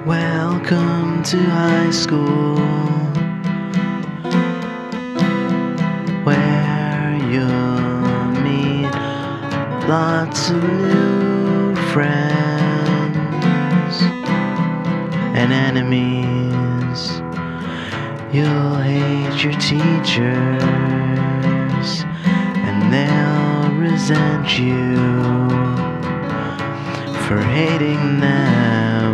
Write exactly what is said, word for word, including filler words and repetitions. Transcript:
Welcome to high school, where you'll meet lots of new friends and enemies. You'll hate your teachers, and they'll resent you for hating them.